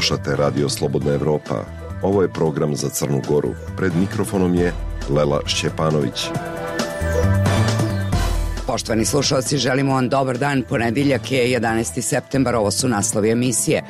Slušate Radio Slobodna Evropa. Ovo je program za Crnu Goru. Pred mikrofonom je Lela Šćepanović. Poštovani slušalci, želimo vam dobar dan. Ponedeljak je 11. septembar, ovo su naslovi emisije.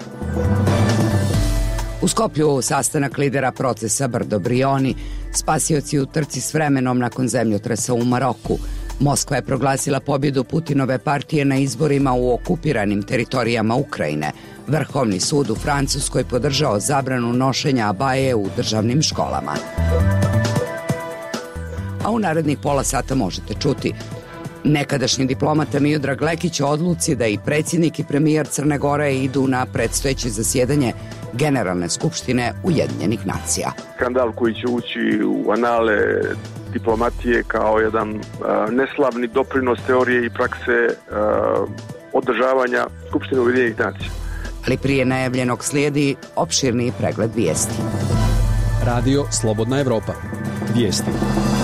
U Skoplju sastanak lidera procesa Brdo Brioni, spasioci u trci s vremenom nakon zemljotresa u Maroku. Moskva je proglasila pobjedu Putinove partije na izborima u okupiranim teritorijama Ukrajine. Vrhovni sud u Francuskoj podržao zabranu nošenja abaje u državnim školama. A u narednih pola sata možete čuti: nekadašnji diplomata Miodrag Lekić o odluci da i predsjednik i premijer Crne Gore idu na predstojeće zasjedanje Generalne skupštine Ujedinjenih nacija. Skandal koji će ući u anale diplomatije kao jedan neslavni doprinos teorije i prakse održavanja Skupštine Ujedinjenih nacija. Ali prije najavljenog slijedi opširniji pregled vijesti. Radio Slobodna Evropa. Vijesti.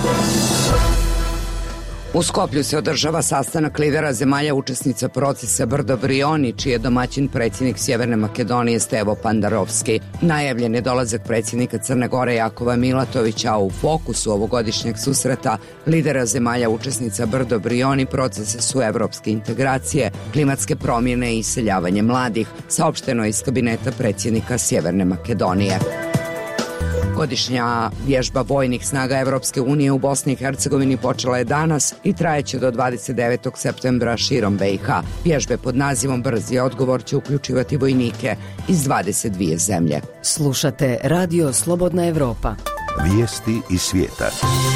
U Skoplju se održava sastanak lidera zemalja učesnica procesa Brdo Brioni, čiji je domaćin predsjednik Sjeverne Makedonije Stevo Pandarovski. Najavljen je dolazak predsjednika Crne Gore Jakova Milatovića, a u fokusu ovogodišnjeg susreta lidera zemalja učesnica Brdo Brioni procese su evropske integracije, klimatske promjene i iseljavanje mladih, saopšteno iz kabineta predsjednika Sjeverne Makedonije. Godišnja vježba vojnih snaga Evropske unije u Bosni i Hercegovini počela je danas i trajeće do 29. septembra širom BiH. Vježbe pod nazivom Brzi odgovor će uključivati vojnike iz 22 zemlje. Slušate Radio Slobodna Evropa. Vijesti iz svijeta.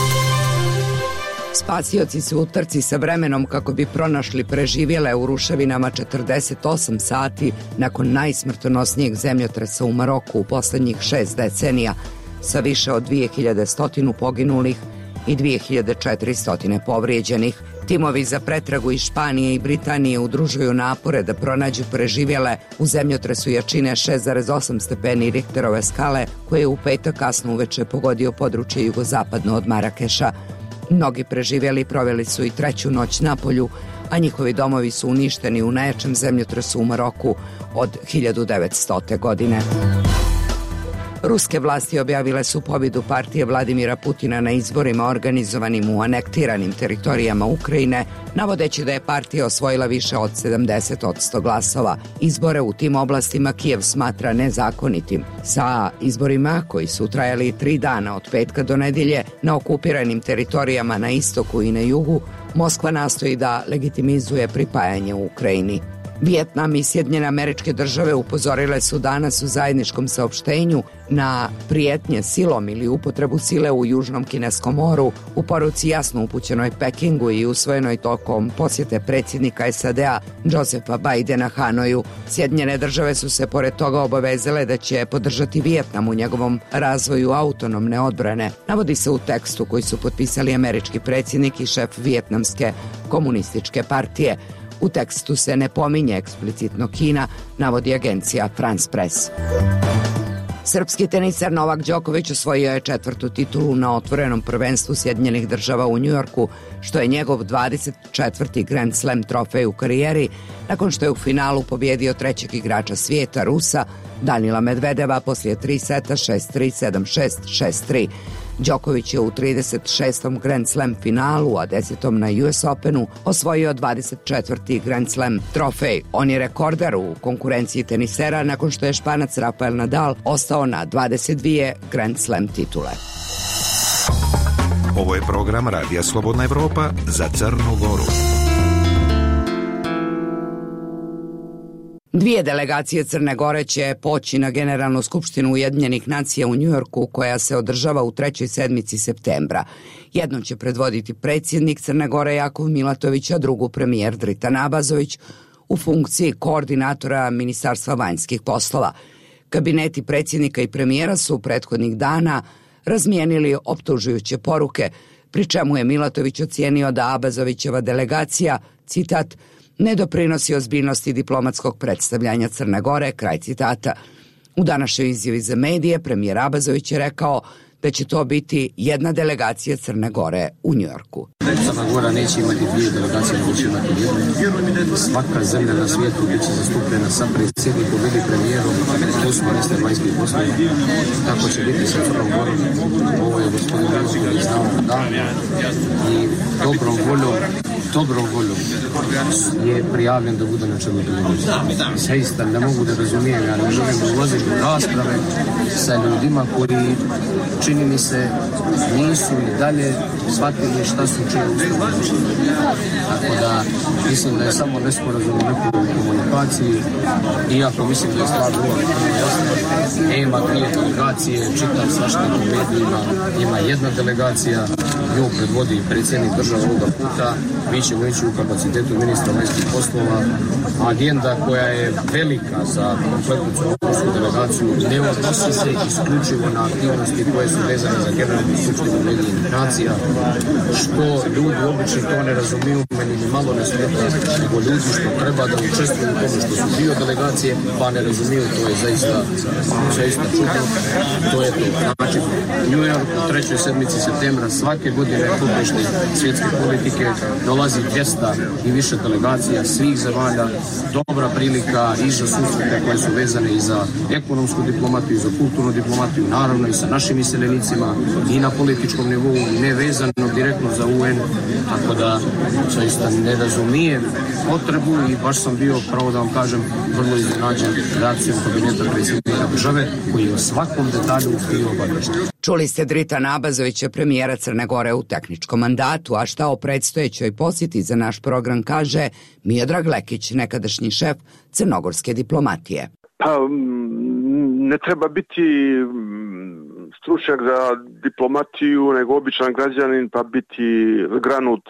Spasioci su u trci sa vremenom kako bi pronašli preživjele u ruševinama 48 sati nakon najsmrtonosnijeg zemljotresa u Maroku u posljednjih 6 decenija, sa više od 2100 poginulih i 2400 povrijeđenih. Timovi za pretragu iz Španije i Britanije udružuju napore da pronađu preživjele u zemljotresu jačine 6,8 stepeni Richterove skale, koji je u petak kasno uveče pogodio područje jugozapadno od Marakeša. Mnogi preživjeli proveli su i treću noć na polju, a njihovi domovi su uništeni u najjačem zemljotresu u Maroku od 1900. godine. Ruske vlasti objavile su pobjedu partije Vladimira Putina na izborima organizovanim u anektiranim teritorijama Ukrajine, navodeći da je partija osvojila više od 70% glasova. Izbore u tim oblastima Kijev smatra nezakonitim. Sa izborima, koji su trajali 3 dana od petka do nedjelje na okupiranim teritorijama na istoku i na jugu, Moskva nastoji da legitimizuje pripajanje u Ukrajini. Vijetnam i Sjedinjene Američke Države upozorile su danas u zajedničkom saopštenju na prijetnje silom ili upotrebu sile u Južnom Kineskom moru, u poruci jasno upućenoj Pekingu i usvojenoj tokom posjete predsjednika SAD-a Josepha Bidena Hanoju. Sjedinjene Države su se pored toga obavezale da će podržati Vijetnam u njegovom razvoju autonomne odbrane. Navodi se u tekstu koji su potpisali američki predsjednik i šef Vijetnamske komunističke partije. U tekstu se ne pominje eksplicitno Kina, navodi agencija France Press. Srpski tenisar Novak Đoković osvojio je 4. titulu na otvorenom prvenstvu Sjedinjenih Država u Njujorku, što je njegov 24. Grand Slam trofej u karijeri, nakon što je u finalu pobjedio trećeg igrača svijeta, Rusa Danila Medvedeva, poslije 3 seta 6-3, 7-6, 6-3. Đoković je u 36. Grand Slam finalu, a 10. na US Openu osvojio 24. Grand Slam trofej. On je rekorder u konkurenciji tenisera nakon što je Španac Rafael Nadal ostao na 22 Grand Slam titule. Ovo je program Radija Slobodna Evropa za Crnu Goru. 2 delegacije Crne Gore će poći na Generalnu skupštinu Ujedinjenih nacija u Njujorku, koja se održava u 3. sedmici septembra. Jednom će predvoditi predsjednik Crne Gore Jakov Milatović, a drugu premijer Dritan Abazović u funkciji koordinatora Ministarstva vanjskih poslova. Kabineti predsjednika i premijera su prethodnih dana razmijenili optužujuće poruke, pri čemu je Milatović ocijenio da Abazovićeva delegacija, citat, ne doprinosi ozbiljnosti diplomatskog predstavljanja Crne Gore, kraj citata. U današnjoj izjavi za medije premijer Abazović je rekao da će to biti jedna delegacija Crne Gore u Njujorku. Crna Gora neće imati dvije delegacije, nego će imati jednu. Svaka zemlja na svijetu bit će zastupljena sa predsjednikom ili premijerom, plus ministar vanjskih poslova. Tako će biti sa Crnom Gorom. Ovo je gospodin Milković znao da i dobrom voljom je prijavljen da bude na čelu delegacije. Zaista ne mogu da razumijem, ja ne želim ulaziti u rasprave sa ljudima koji, čini mi se, nisu i dalje shvatili šta su čije ustavne mišljenje. Tako da mislim da je samo nesporazum u nekoj komunikaciji, iako mislim da je stvar vrlo jasna. Nema dvije delegacije, čitam svašta u medijima, ima jedna delegacija, nju predvodi predsjednik države ovoga puta, mi ćemo ići u kapacitetu ministra vanjskih poslova. Agenda koja je velika za kompletnu crnogorsku delegaciju ne odnosi se isključivo na aktivnosti koje su vezane za Generalnu skupštinu Ujedinjenih nacija, što ljudi obično to ne razumiju, meni ni malo ne smeta, nego ljudi što treba da učestvuju u tome što su dio delegacije, pa ne razumiju, to je zaista čudno. To je to. Znači, New York u 3. sedmici septembra svake godine kupišti svjetske politike dolazi 200 i više delegacija svih zemalja, dobra prilika i za susrete koje su vezane i za ekonomsku diplomatiju, za kulturnu diplomatiju, naravno i sa našim iseljenicima i na političkom nivou, ne vezano direktno za UN, tako da zaista ne razumijem potrebu i baš sam bio, pravo da vam kažem, vrlo iznenađen reakcijom kabineta predsjednika države koji je o svakom detalju bio obavješten. Čuli ste Dritana Abazovića, premijera Crne Gore u tehničkom mandatu, a šta o predstojećoj posjeti za naš program kaže Miodrag Lekić, nekadašnji šef crnogorske diplomatije. Pa, ne treba biti stručnjak za diplomatiju, nego običan građanin, pa biti granut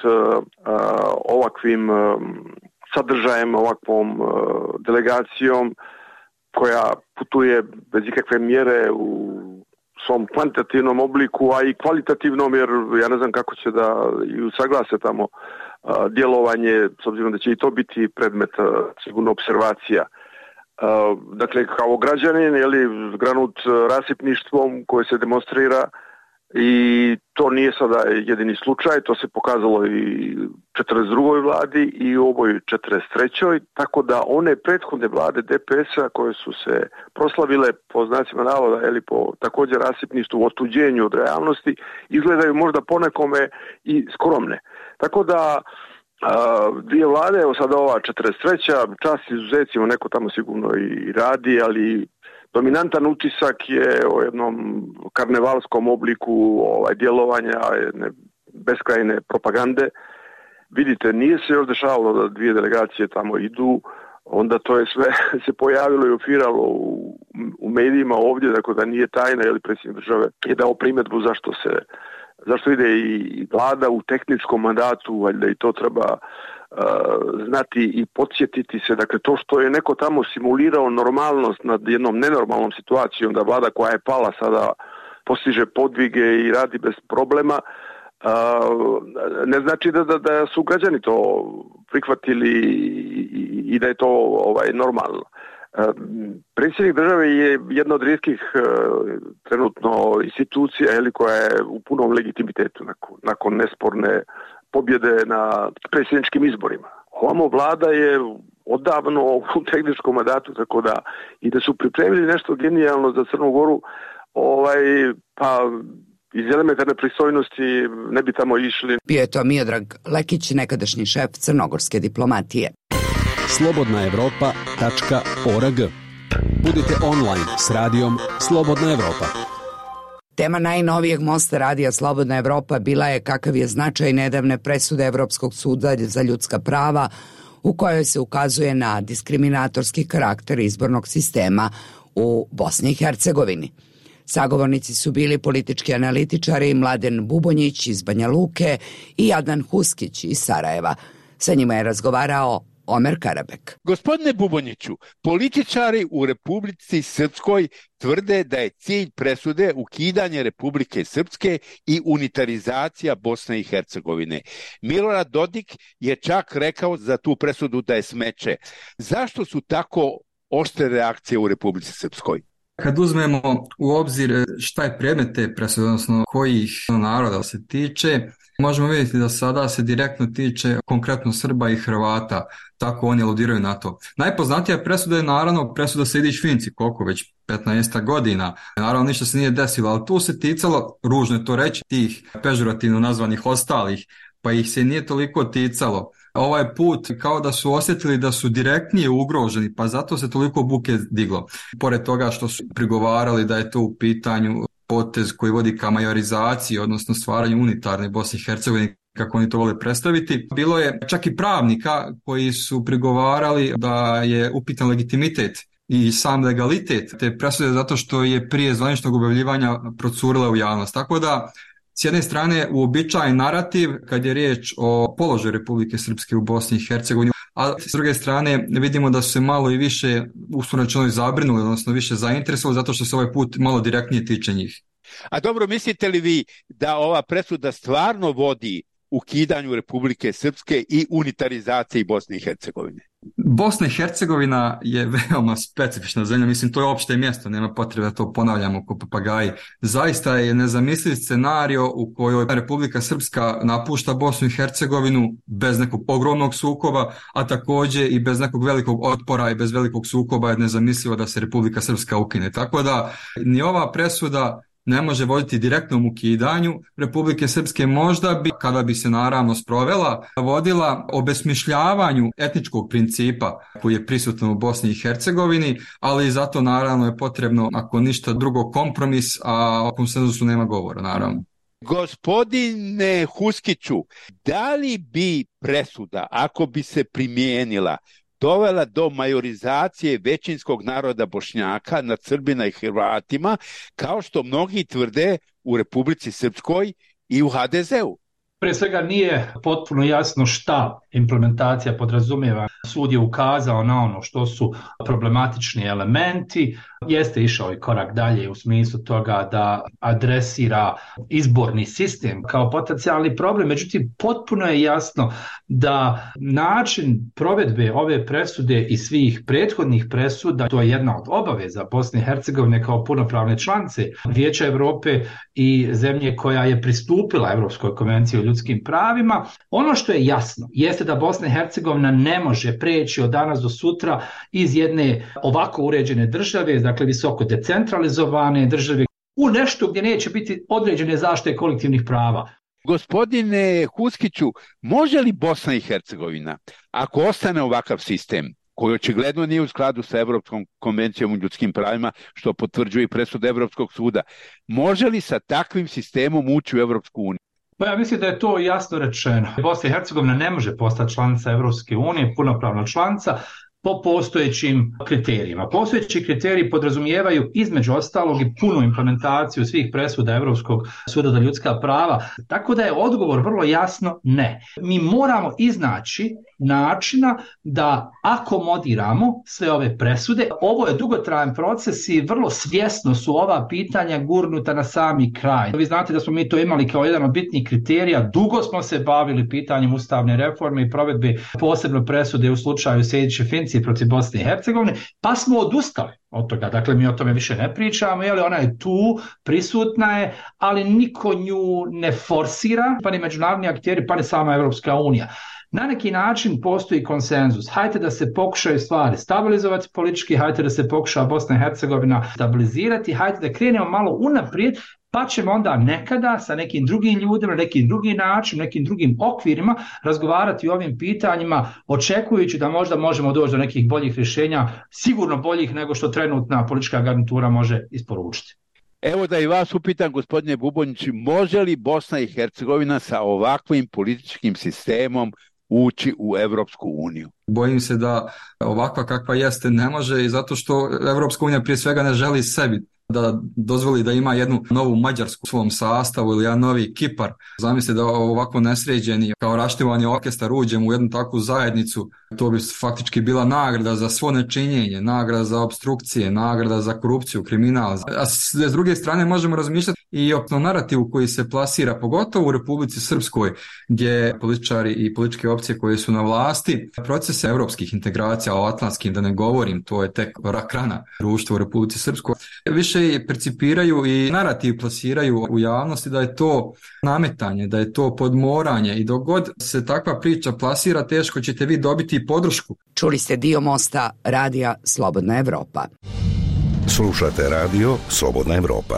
ovakvim sadržajem, ovakvom delegacijom koja putuje bez ikakve mjere u svom kvantitativnom obliku, a i kvalitativnom, jer ja ne znam kako će da i usaglase tamo djelovanje, s obzirom da će i to biti predmet sigurno observacija. Dakle, kao građanin, granut rasipništvom koje se demonstrira, i to nije sada jedini slučaj, to se pokazalo i 42. vladi i u ovoj 43. Tako da one prethodne vlade DPS-a koje su se proslavile po znacima navoda, po također rasipništvu, otuđenju od realnosti, izgledaju možda ponekome i skromne. Tako da dvije vlade, evo sada ova 43. čast izuzecima, neko tamo sigurno i radi, ali dominantan utisak je o jednom karnevalskom obliku djelovanja, jedne beskrajne propagande. Vidite, nije se još dešavalo da dvije delegacije tamo idu, onda to je sve se pojavilo i ofiralo u medijima ovdje, dakle da nije tajna, predsjednik države je dao primjedbu zašto ide i vlada u tehničkom mandatu, valjda i to treba znati i podsjetiti se. Dakle, to što je neko tamo simulirao normalnost nad jednom nenormalnom situacijom, da vlada koja je pala sada postiže podvige i radi bez problema, ne znači da su građani to prihvatili i da je to normalno. Predsjednik države je jedna od rijetkih trenutno institucija koja je u punom legitimitetu nakon nesporne pobjede na predsjedničkim izborima. Ovamo vlada je odavno u tehničkom mandatu, tako da i da su pripremili nešto genijalno za Crnu Goru, pa iz elementarne pristojnosti ne bi tamo išli. Bio je to Miodrag Lekić, nekadašnji šef crnogorske diplomatije. slobodnaevropa.org. Budite online s radijom Slobodna Evropa. Tema najnovijeg mosta radija Slobodna Evropa bila je kakav je značaj nedavne presude Evropskog suda za ljudska prava u kojoj se ukazuje na diskriminatorski karakter izbornog sistema u Bosni i Hercegovini. Sagovornici su bili politički analitičari Mladen Bubonjić iz Banja Luke i Adnan Huskić iz Sarajeva. Sa njima je razgovarao Omer Karabek. Gospodine Bubonjiću, političari u Republici Srpskoj tvrde da je cilj presude ukidanje Republike Srpske i unitarizacija Bosne i Hercegovine. Milorad Dodik je čak rekao za tu presudu da je smeće. Zašto su tako oštre reakcije u Republici Srpskoj? Kad uzmemo u obzir šta je predmet te presude, odnosno kojih naroda se tiče, možemo vidjeti da sada se direktno tiče konkretno Srba i Hrvata, tako oni aludiraju na to. Najpoznatija presuda je naravno presuda Sejdić-Finci, koliko već 15 godina. Naravno ništa se nije desilo, ali tu se ticalo, ružno je to reći, tih pežorativno nazvanih ostalih, pa ih se nije toliko ticalo. Ovaj put kao da su osjetili da su direktnije ugroženi, pa zato se toliko buke diglo. Pored toga što su prigovarali da je to u pitanju potez koji vodi ka majorizaciji, odnosno stvaranju unitarne Bosne i Hercegovine, kako oni to vole predstaviti. Bilo je čak i pravnika koji su prigovarali da je upitan legitimitet i sam legalitet te presude zato što je prije zvaničnog objavljivanja procurila u javnost. Tako da, s jedne strane, uobičajen narativ kad je riječ o položaju Republike Srpske u Bosni i Hercegovini, a s druge strane vidimo da su se malo i više uslovno zabrinuli, odnosno više zainteresovali zato što se ovaj put malo direktnije tiče njih. A dobro, mislite li vi da ova presuda stvarno vodi ukidanju Republike Srpske i unitarizaciji Bosne i Hercegovine? Bosna i Hercegovina je veoma specifična zemlja, mislim to je opšte mjesto, nema potrebe da to ponavljamo ko papagaji. Zaista je nezamisliv scenario u kojoj Republika Srpska napušta Bosnu i Hercegovinu bez nekog ogromnog sukoba, a također i bez nekog velikog otpora i bez velikog sukoba je nezamislivo da se Republika Srpska ukine. Tako da ni ova presuda ne može voditi direktnom ukidanju Republike Srpske, možda bi, kada bi se naravno sprovela, vodila obesmišljavanju etničkog principa koji je prisutan u Bosni i Hercegovini, ali zato naravno je potrebno, ako ništa drugo, kompromis, a o konsenzusu nema govora, naravno. Gospodine Huskiću, da li bi presuda, ako bi se primijenila, dovela do majorizacije većinskog naroda Bošnjaka nad Srbina i Hrvatima, kao što mnogi tvrde u Republici Srpskoj i u HDZ-u? Prije svega nije potpuno jasno šta implementacija podrazumijeva. Sud je ukazao na ono što su problematični elementi, jeste išao i korak dalje u smislu toga da adresira izborni sistem kao potencijalni problem, međutim potpuno je jasno da način provedbe ove presude i svih prethodnih presuda, to je jedna od obaveza Bosne i Hercegovine kao punopravne članice Vijeća Europe i zemlje koja je pristupila Europskoj konvenciji o ljudskim pravima. Ono što je jasno jeste da Bosna i Hercegovina ne može preći od danas do sutra iz jedne ovako uređene države, dakle visoko decentralizovane države, u nešto gdje neće biti određene zaštite kolektivnih prava. Gospodine Huskiću, može li Bosna i Hercegovina, ako ostane ovakav sistem, koji očigledno nije u skladu sa Evropskom konvencijom o ljudskim pravima, što potvrđuje i presuda Evropskog suda, može li sa takvim sistemom ući u Evropsku uniju? Pa ja mislim da je to jasno rečeno. Bosna i Hercegovina ne može postati članica Evropske unije, punopravna članica, po postojećim kriterijima. Postojeći kriteriji podrazumijevaju između ostalog i punu implementaciju svih presuda Europskog suda za ljudska prava, tako da je odgovor vrlo jasno ne. Mi moramo iznaći načina da akomodiramo sve ove presude. Ovo je dugotrajan proces i vrlo svjesno su ova pitanja gurnuta na sami kraj. Vi znate da smo mi to imali kao jedan od bitnih kriterija, dugo smo se bavili pitanjem ustavne reforme i provedbe posebno presude u slučaju Sejdić-Finci protiv Bosne i Hercegovine, pa smo odustali od toga. Dakle, mi o tome više ne pričamo, jer ona je tu, prisutna je, ali niko nju ne forsira, pa ni međunarodni akteri, pa ni sama Evropska unija. Na neki način postoji konsenzus. Hajde da se pokušaju stvari stabilizovati politički, hajde da se pokuša Bosna i Hercegovina stabilizirati, hajde da krenemo malo unaprijed, pa ćemo onda nekada sa nekim drugim ljudima, nekim drugim načinom, nekim drugim okvirima razgovarati o ovim pitanjima, očekujući da možda možemo doći do nekih boljih rješenja, sigurno boljih nego što trenutna politička garnitura može isporučiti. Evo da i vas upitam, gospodine Bubonić, može li Bosna i Hercegovina sa ovakvim političkim sistemom ući u Evropsku uniju? Bojim se da ovakva kakva jeste ne može, i zato što Evropska unija prije svega ne želi sebi da dozvoli da ima jednu novu Mađarsku u svom sastavu ili jedan novi Kipar. Zamislite da ovako nesređeni kao raštivani orkestar uđemo u jednu takvu zajednicu, to bi faktički bila nagrada za svo nečinjenje, nagrada za obstrukcije, nagrada za korupciju, kriminal. A s druge strane možemo razmišljati i o narativu koji se plasira, pogotovo u Republici Srpskoj, gdje političari i političke opcije koje su na vlasti, procese europskih integracija, o atlantskim da ne govorim, to je tek rak rana društva u Republici Srpskoj, više percipiraju i narativ plasiraju u javnosti da je to nametanje, da je to podmoranje i dok god se takva priča plasira, teško ćete vi dobiti podršku. Čuli ste dio mosta radija Slobodna Evropa. Slušate radio Slobodna Evropa.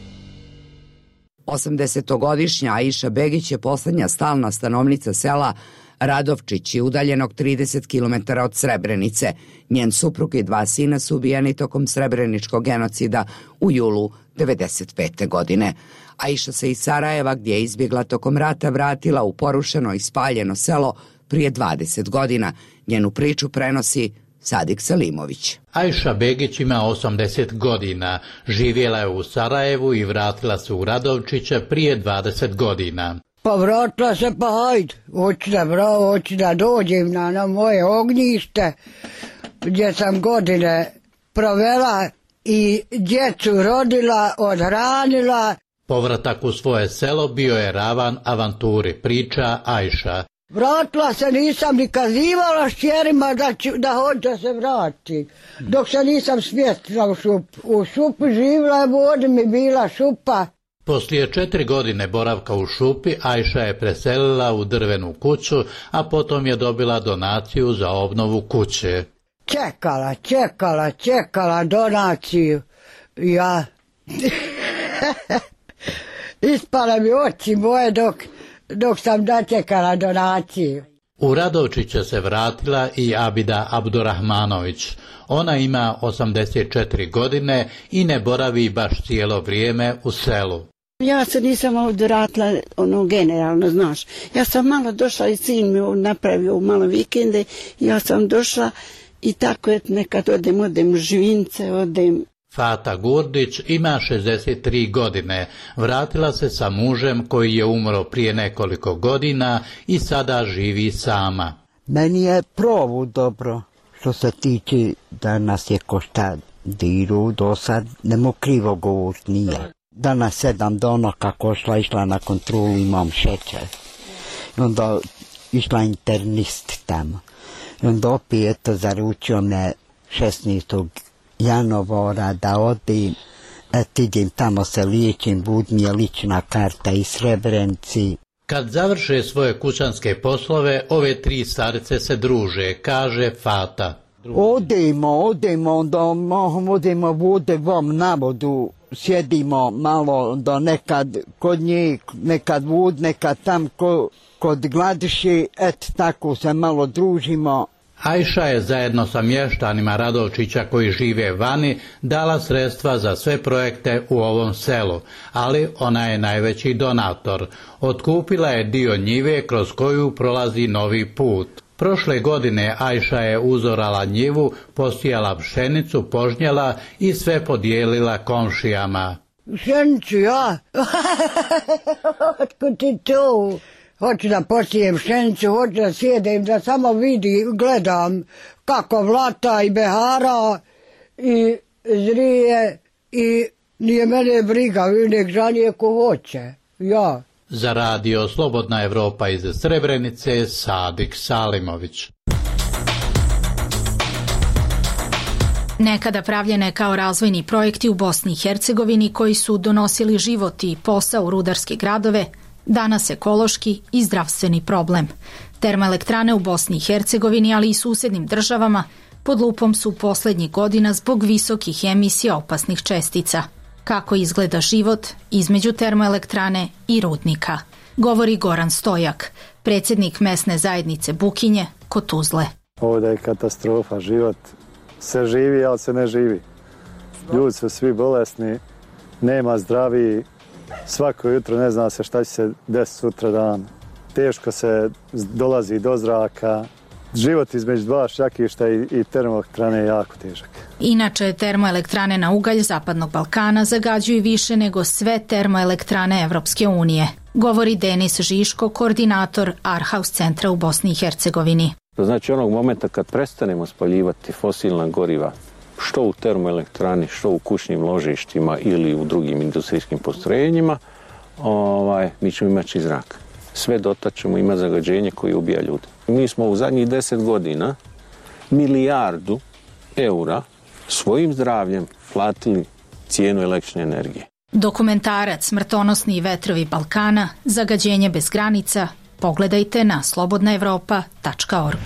80-godišnja Aisha Begić je poslednja stalna stanovnica sela Radovčići, udaljenog 30 km od Srebrenice. Njen suprug i 2 sina su ubijeni tokom srebreničkog genocida u julu 1995. godine. Aisha se iz Sarajeva, gdje je izbjegla tokom rata, vratila u porušeno i spaljeno selo prije 20 godina. Njenu priču prenosi Sadik Salimović. Aisha Begić ima 80 godina. Živjela je u Sarajevu i vratila se u Radovčiće prije 20 godina. Pa vratila se, pa hajde, hoću da dođem na moje ognjište, gdje sam godine provela i djecu rodila, odhranila. Povratak u svoje selo bio je ravan avanturi, priča Aisha. Vratila se, nisam ni kazivala šćerima da hoću da se vrati. Dok se nisam smjestila u šupu. U šupi živjela je, vodi mi bila šupa. Poslije 4 godine boravka u šupi, Aisha je preselila u drvenu kuću, a potom je dobila donaciju za obnovu kuće. Čekala donaciju. Ja... Ispala mi oči moje dok sam dočekala donaciju. U Radovčiće se vratila i Abida Abdurahmanović. Ona ima 84 godine i ne boravi baš cijelo vrijeme u selu. Ja se nisam ovdje vratila generalno, znaš. Ja sam malo došla i sin mi napravio malo vikende. Ja sam došla i tako je nekad odem Žvince, odem. Fata Gurdić ima 63 godine. Vratila se sa mužem koji je umro prije nekoliko godina i sada živi sama. Meni je provu dobro što se tiče da nas je ko šta diru do sad, nemo krivo govorit nije. Danas 7 dana kako išla na kontrolu, imam šećer. I onda išla internist tamo. I onda opet zaručio me 16. januara da odim, idem tamo se liječim, bud mi je lična karta iz Srebrenci. Kad završe svoje kućanske poslove, ove 3 starice se druže, kaže Fata. Odemo, onda odemo vode vam na vodu, sjedimo malo, da nekad kod njih, nekad vod, nekad tam kod Gladiši, tako se malo družimo. Aisha je zajedno sa mještanima Radovčića koji žive vani dala sredstva za sve projekte u ovom selu, ali ona je najveći donator. Otkupila je dio njive kroz koju prolazi novi put. Prošle godine Aisha je uzorala njivu, posijala pšenicu, požnjela i sve podijelila komšijama. Pšenicu, ja? Otkud ti to? Hoću da posijem pšenicu, hoću da sjedem, da samo gledam kako vlata i behara i zrije i nije mene briga, nek žalije ko hoće, ja. Za radio Slobodna Evropa iz Srebrenice, Sadik Salimović. Nekada pravljene kao razvojni projekti u Bosni i Hercegovini koji su donosili život i posao u rudarske gradove, danas ekološki i zdravstveni problem. Termoelektrane u Bosni i Hercegovini, ali i susjednim državama, pod lupom su posljednjih godina zbog visokih emisija opasnih čestica. Kako izgleda život između termoelektrane i rudnika, govori Goran Stojak, predsjednik mesne zajednice Bukinje kod Tuzle. Ovdje je katastrofa, život se živi, ali se ne živi. Ljudi su svi bolesni, nema zdravi, svako jutro ne zna se šta će se desiti sutra dan. Teško se dolazi do zraka, život između dva šakišta i termoelektrane je jako težak. Inače, termoelektrane na ugalj Zapadnog Balkana zagađuju više nego sve termoelektrane Evropske unije, govori Denis Žiško, koordinator Arhaus centra u Bosni i Hercegovini. Znači onog momenta kad prestanemo spaljivati fosilna goriva, što u termoelektrani, što u kućnim ložištima ili u drugim industrijskim postrojenjima, mi ćemo imati čist zrak. Sve dotad ćemo imati zagađenje koje ubija ljude. Mi smo u zadnjih 10 godina milijardu eura svojim zdravljem platili cijenu električne energije. Dokumentarac Smrtonosni vetrovi Balkana, zagađenje bez granica, pogledajte na slobodnaevropa.org.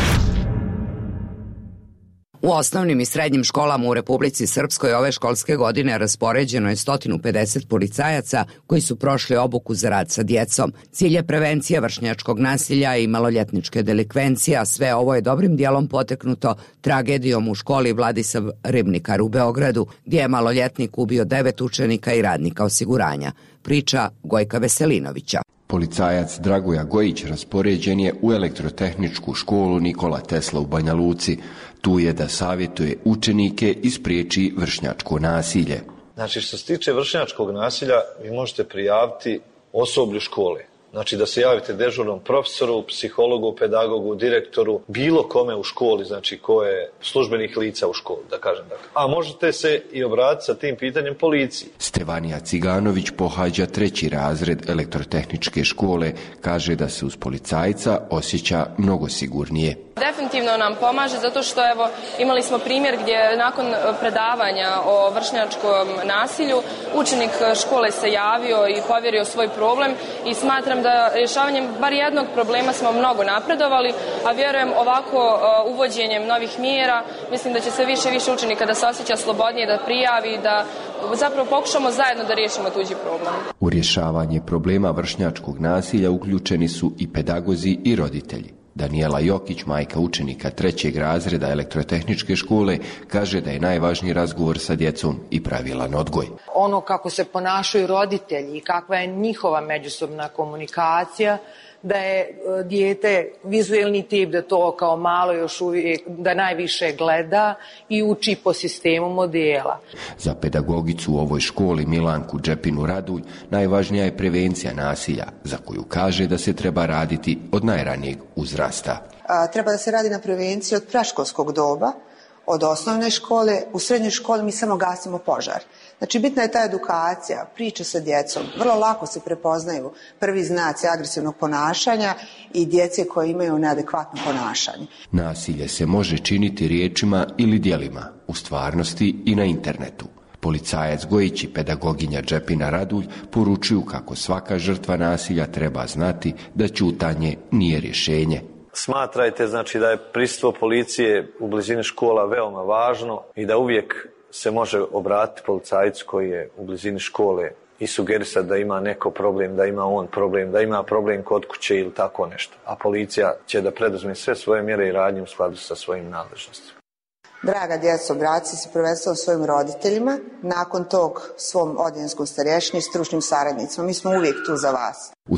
U osnovnim i srednjim školama u Republici Srpskoj ove školske godine raspoređeno je 150 policajaca koji su prošli obuku za rad sa djecom. Cilj je prevencija vršnjačkog nasilja i maloljetničke delikvencije, a sve ovo je dobrim dijelom poteknuto tragedijom u školi Vladislav Ribnikar u Beogradu, gdje je maloljetnik ubio 9 učenika i radnika osiguranja. Priča Gojka Veselinovića. Policajac Dragoja Gojić raspoređen je u elektrotehničku školu Nikola Tesla u Banja Luci. Tu je da savjetuje učenike i spriječi vršnjačko nasilje. Znači, što se tiče vršnjačkog nasilja, vi možete prijaviti osoblju škole. Znači, da se javite dežurnom profesoru, psihologu, pedagogu, direktoru, bilo kome u školi, znači ko je službenih lica u školi, da kažem tako. A možete se i obratiti sa tim pitanjem policiji. Stevanija Ciganović pohađa 3. razred elektrotehničke škole, kaže da se uz policajca osjeća mnogo sigurnije. Definitivno nam pomaže zato što imali smo primjer gdje nakon predavanja o vršnjačkom nasilju učenik škole se javio i povjerio svoj problem i smatram da rješavanjem bar jednog problema smo mnogo napredovali, a vjerujem ovako uvođenjem novih mjera mislim da će se više i više učenika da se osjeća slobodnije, da prijavi, da zapravo pokušamo zajedno da riješimo tuđi problem. U rješavanje problema vršnjačkog nasilja uključeni su i pedagozi i roditelji. Danijela Jokić, majka učenika 3. razreda elektrotehničke škole, kaže da je najvažniji razgovor sa djecom i pravilan odgoj. Ono kako se ponašaju roditelji i kakva je njihova međusobna komunikacija, da je dijete vizuelni tip, da to kao malo još uvijek, da najviše gleda i uči po sistemu modela. Za pedagogicu u ovoj školi Milanku Džepinu Radulj najvažnija je prevencija nasilja, za koju kaže da se treba raditi od najranijeg uzrasta. Treba da se radi na prevenciji od predškolskog doba, od osnovne škole. U srednjoj školi mi samo gasimo požar. Znači, bitna je ta edukacija, priča sa djecom. Vrlo lako se prepoznaju prvi znaci agresivnog ponašanja i djece koje imaju neadekvatno ponašanje. Nasilje se može činiti riječima ili djelima, u stvarnosti i na internetu. Policajac Gojić i pedagoginja Džepina Radulj poručuju kako svaka žrtva nasilja treba znati da ćutanje nije rješenje. Smatrajte, znači, da je prisustvo policije u blizini škola veoma važno i da uvijek se može obratiti policajcu koji je u blizini škole i sugerisati da ima neko problem, da ima on problem, da ima problem kod kuće ili tako nešto. A policija će da preduzme sve svoje mjere i radnje u skladu sa svojim nadležnostima. Draga djeco, obratite se prvenstveno svojim roditeljima, nakon tog svom odjenskom starješini i stručnim saradnicima. Mi smo uvijek tu za vas. U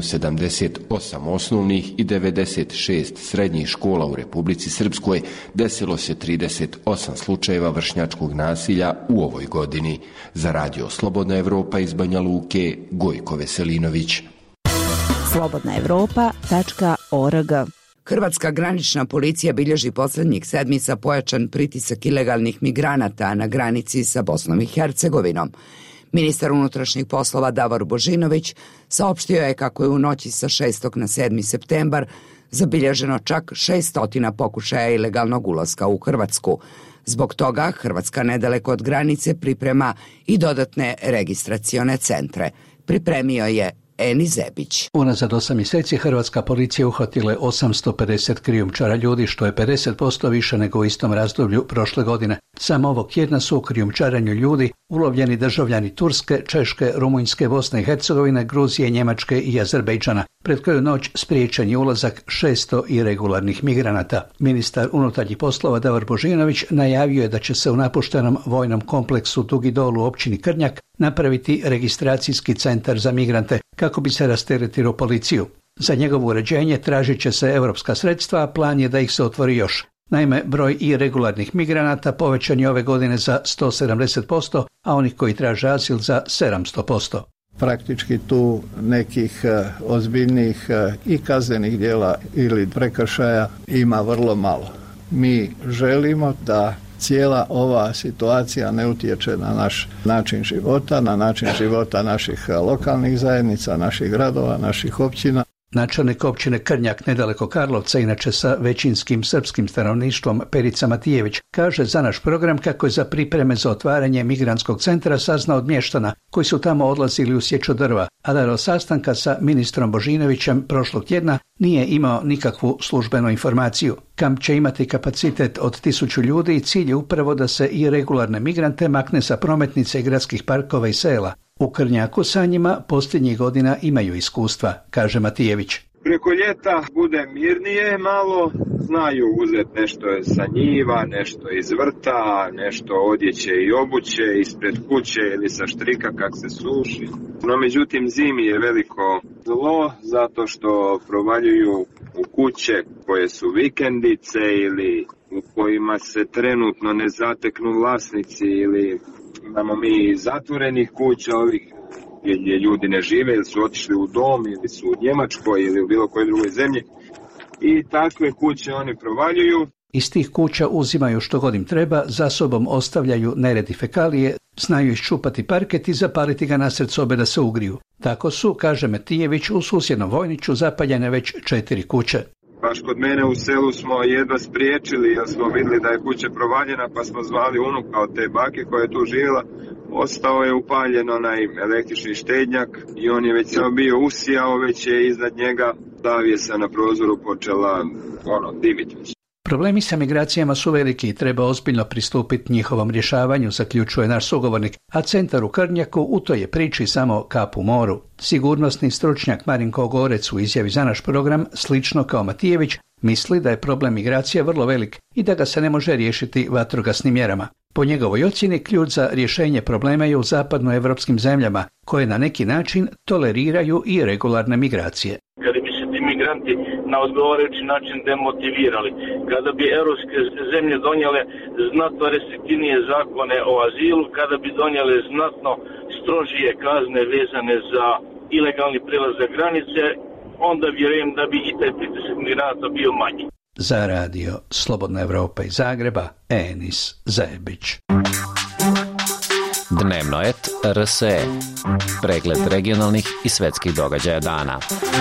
178 osnovnih i 96 srednjih škola u Republici Srpskoj desilo se 38 slučajeva vršnjačkog nasilja u ovoj godini. Za radio Slobodna Evropa iz Banja Luke, Gojko Veselinović. slobodnaevropa.org. Hrvatska granična policija bilježi posljednjih sedmica pojačan pritisak ilegalnih migranata na granici sa Bosnom i Hercegovinom. Ministar unutrašnjih poslova Davor Božinović saopštio je kako je u noći sa 6. na 7. septembar zabilježeno čak 600 pokušaja ilegalnog ulaska u Hrvatsku. Zbog toga Hrvatska nedaleko od granice priprema i dodatne registracione centre. Pripremio je Eni Zebić. Unazad 8 mjeseci hrvatska policija uhvatila je 850 krijumčara ljudi, što je 50% više nego u istom razdoblju prošle godine. Samo ovog tjedna su u krijumčarenju ljudi ulovljeni državljani Turske, Češke, Rumunjske, Bosne i Hercegovine, Gruzije, Njemačke i Azerbejdžana. Pred koju noć spriječen je ulazak 600 iregularnih migranata. Ministar unutarnjih poslova Davor Božinović najavio je da će se u napuštenom vojnom kompleksu Dugi Dol u općini Krnjak napraviti registracijski centar za migrante kako bi se rasteretilo policiju. Za njegovo uređenje tražit će se europska sredstva, a plan je da ih se otvori još. Naime, broj irregularnih migranata povećan je ove godine za 170%, a onih koji traže azil za 700%. Praktički tu nekih ozbiljnih i kaznenih djela ili prekršaja ima vrlo malo. Mi želimo da cijela ova situacija ne utječe na naš način života, na način života naših lokalnih zajednica, naših gradova, naših općina. Načelnik općine Krnjak nedaleko Karlovca, inače sa većinskim srpskim stanovništvom, Perica Matijević, kaže za naš program kako je za pripreme za otvaranje migrantskog centra saznao od mještana koji su tamo odlazili u sječu drva, a da do sastanka sa ministrom Božinovićem prošlog tjedna nije imao nikakvu službenu informaciju. Kamp će imati kapacitet od 1000 ljudi i cilj je upravo da se i regularne migrante makne sa prometnice i gradskih parkova i sela. U Krnjaku sa njima posljednjih godina imaju iskustva, kaže Matijević. Preko ljeta bude mirnije malo, znaju uzeti nešto sa njiva, nešto iz vrta, nešto odjeće i obuće ispred kuće ili sa štrika kak se suši. No međutim zimi je veliko zlo zato što provaljuju u kuće koje su vikendice ili u kojima se trenutno ne zateknu vlasnici ili imamo mi zatvorenih kuća ovih gdje ljudi ne žive ili su otišli u dom ili su u Njemačkoj ili u bilo kojoj drugoj zemlji i takve kuće oni provaljuju. Iz tih kuća uzimaju što god im treba, za sobom ostavljaju nered i fekalije, znaju iščupati parket i zapaliti ga nasred sobe da se ugriju. Tako su, kaže Matijević, u susjednom Vojniću zapaljene već 4 kuće. Baš kod mene u selu smo jedva spriječili jer smo vidjeli da je kuća provaljena pa smo zvali unuka od te bake koja je tu živjela. Ostao je upaljen onaj električni štednjak i on je već samo bio usijao, već je iznad njega zavjesa na prozoru počela dimiti. Problemi sa migracijama su veliki i treba ozbiljno pristupiti njihovom rješavanju, zaključuje naš sugovornik, a centar u Krnjaku u toj je priči samo kap u moru. Sigurnosni stručnjak Marinko Gorec u izjavi za naš program, slično kao Matijević, misli da je problem migracija vrlo velik i da ga se ne može riješiti vatrogasnim mjerama. Po njegovoj ocjeni, ključ za rješenje problema je u zapadnoevropskim zemljama, koje na neki način toleriraju i regularne migracije. Kada bi se ti migranti na odgovarajući način demotivirali, kada bi europske zemlje donijele znatno restriktivnije zakone o azilu, kada bi donijele znatno strožije kazne vezane za ilegalni prelazak granice, onda vjerujem da bi i taj pritisak migranata bio manji. Za radio Slobodna Evropa iz Zagreba, Enis Zebić. Dnevno et RSE. Pregled regionalnih i svetskih događaja dana.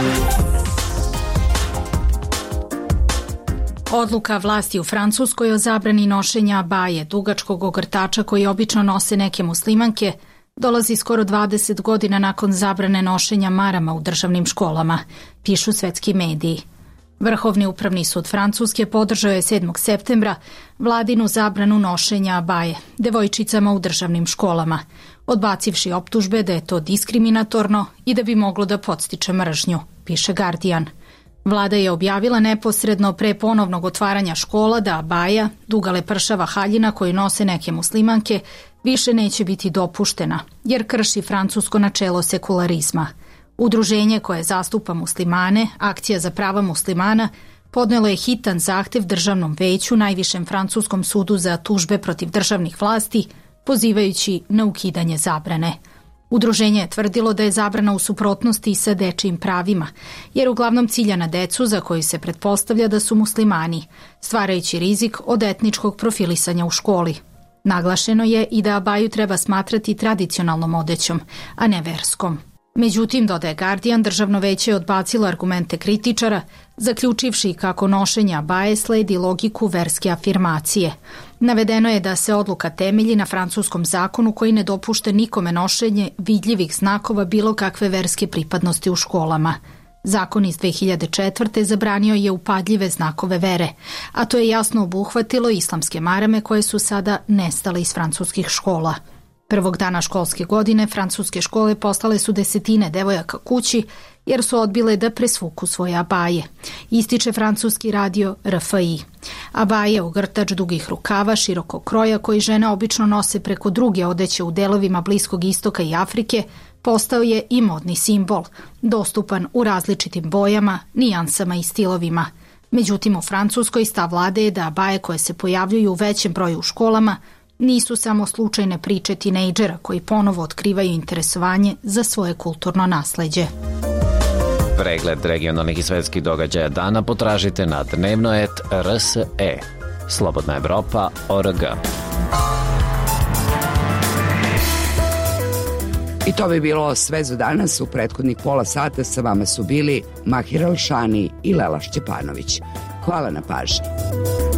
Odluka vlasti u Francuskoj o zabrani nošenja abaje, dugačkog ogrtača koji obično nose neke muslimanke, dolazi skoro 20 godina nakon zabrane nošenja marama u državnim školama, pišu svetski mediji. Vrhovni upravni sud Francuske podržao je 7. septembra vladinu zabranu nošenja abaje devojčicama u državnim školama, odbacivši optužbe da je to diskriminatorno i da bi moglo da podstiče mržnju, piše Guardian. Vlada je objavila neposredno pre ponovnog otvaranja škola da abaja, duga lepršava haljina koju nose neke muslimanke, više neće biti dopuštena, jer krši francusko načelo sekularizma. Udruženje koje zastupa muslimane, Akcija za prava muslimana, podnelo je hitan zahtev Državnom veću, najvišem francuskom sudu za tužbe protiv državnih vlasti, pozivajući na ukidanje zabrane. Udruženje je tvrdilo da je zabrana u suprotnosti sa dečijim pravima, jer uglavnom cilja na decu za koju se pretpostavlja da su muslimani, stvarajući rizik od etničkog profilisanja u školi. Naglašeno je i da abaju treba smatrati tradicionalnom odećom, a ne verskom. Međutim, dodaje Guardian, Državno veće je odbacilo argumente kritičara, zaključivši kako nošenje abaje sledi logiku verske afirmacije. Navedeno je da se odluka temelji na francuskom zakonu koji ne dopušta nikome nošenje vidljivih znakova bilo kakve verske pripadnosti u školama. Zakon iz 2004. zabranio je upadljive znakove vere, a to je jasno obuhvatilo islamske marame koje su sada nestale iz francuskih škola. Prvog dana školske godine francuske škole poslale su desetine devojaka kući jer su odbile da presvuku svoje abaje, ističe francuski radio RFI. Abaje, ogrtač dugih rukava, širokog kroja koji žene obično nose preko druge odeće u delovima Bliskog istoka i Afrike, postao je i modni simbol, dostupan u različitim bojama, nijansama i stilovima. Međutim, u Francuskoj stav vlade je da abaje koje se pojavljuju u većem broju u školama nisu samo slučajne priče tinejdžera koji ponovo otkrivaju interesovanje za svoje kulturno nasleđe. Pregled regionalnih i svetskih događaja dana potražite na dnevnoet.rse. Slobodna Evropa.org. I to bi bilo sve za danas. U prethodnih pola sata sa vama su bili Mahir Alšani i Lela Šćepanović. Hvala na pažnji.